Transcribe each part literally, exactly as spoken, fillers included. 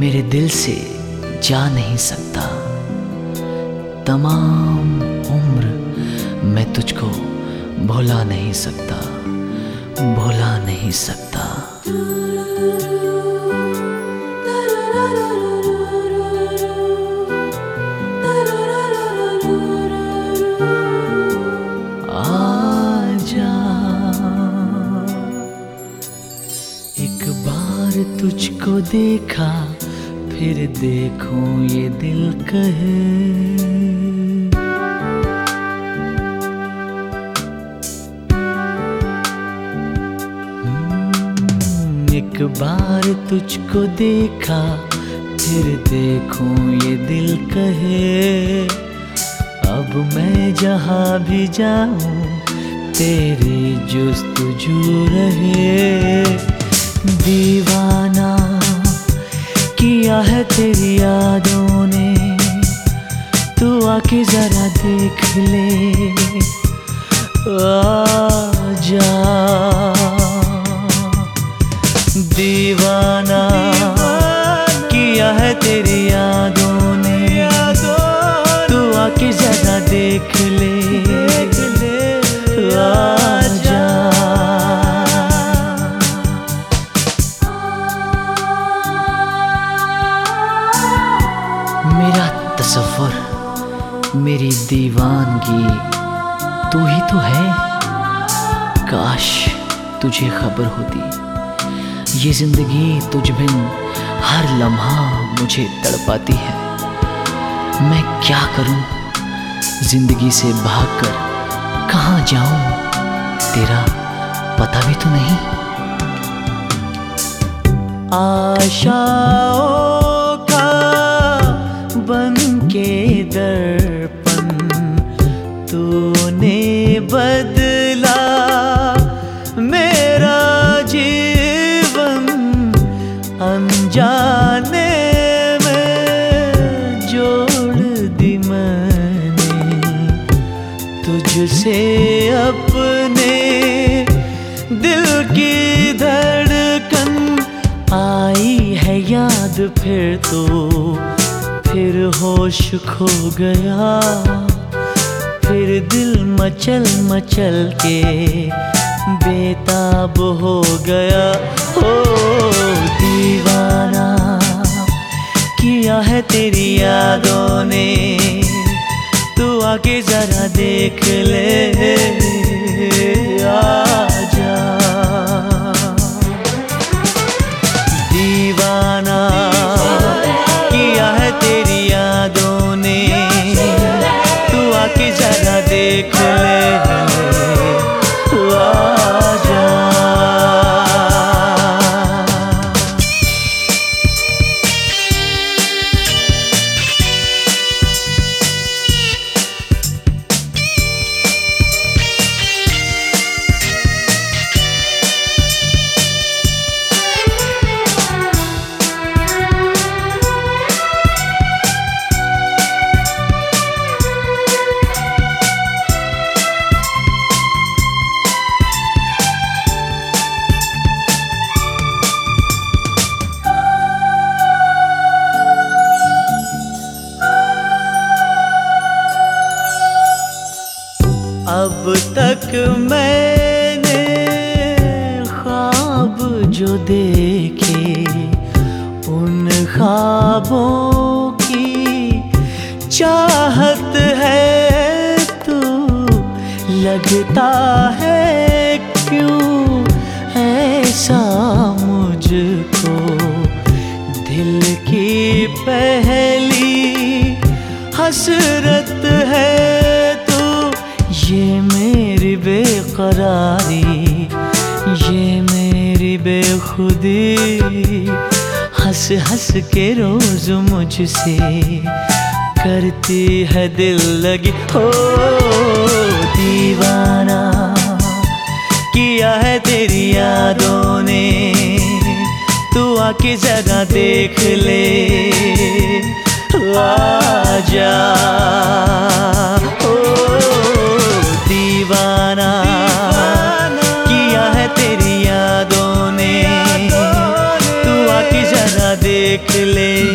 मेरे दिल से जा नहीं सकता। तमाम उम्र मैं तुझको भुला नहीं सकता, भुला नहीं सकता। आजा एक बार तुझको देखा, फिर देखूं ये दिल कहे। एक बार तुझको देखा, फिर देखूं ये दिल कहे। अब मैं जहाँ भी जाऊं तेरी जुस्तजू रहे। दीवाना किया है तेरी यादों ने, तू आके जरा देख ले। आजा दीवाना किया है तेरी यादों ने, तू आके जरा देख ले। आजा मेरा तसव्वुर, मेरी दीवानगी तू ही तो है। काश तुझे खबर होती, ये जिंदगी तुझ बिन हर लम्हा मुझे तड़पाती है। मैं क्या करूं, जिंदगी से भागकर कहाँ जाऊं, तेरा पता भी तो नहीं। आशाओं का बन के दर्पण तूने बदला मेरा जीवन। अनजाने में जोड़ दी मैंने तुझसे अपने दिल की धड़कन। आई है याद फिर तो, फिर होश खो गया। फिर दिल मचल मचल के बेताब हो गया। हो दीवाना किया है तेरी यादों ने, तू आके जरा देख ले। आजा दीवाना किया है तेरी यादों ने, तू आके जरा देख ले। आजा अब तक मैंने ख्वाब जो देखे, उन ख्वाबों की चाहत है तू। लगता है क्यों ऐसा मुझको, दिल की पहली हसरत है तू। ये मेरी बेकरारी, ये मेरी बेखुदी, हंस हंस के रोज मुझसे करती है दिल लगी। हो दीवाना किया है तेरी यादों ने, तू आके जरा देख ले। आजा दीवाना किया है तेरी यादों ने, तू आके जरा देख ले।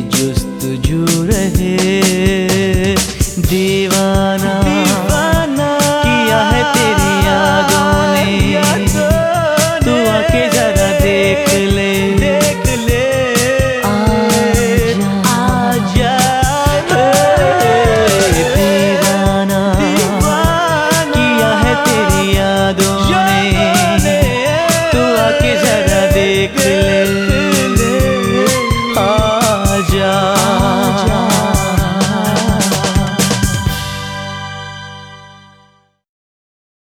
जुस्तजू रहे दीवाना।